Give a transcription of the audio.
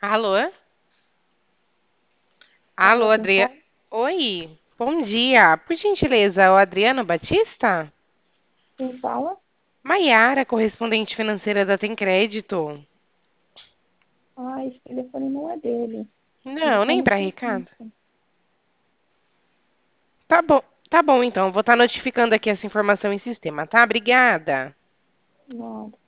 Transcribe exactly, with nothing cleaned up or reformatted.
Alô? Alô, Alô, quem Adriana? fala? Oi, bom dia. Por gentileza, é o Adriano Batista? Quem fala? Maiara, correspondente financeira da Tem Crédito. Ah, esse telefone não é dele. Ele Não, tá nem no para Ricardo. serviço. Tá bom, tá bom então. Vou estar notificando aqui essa informação em sistema, tá? Obrigada. Não.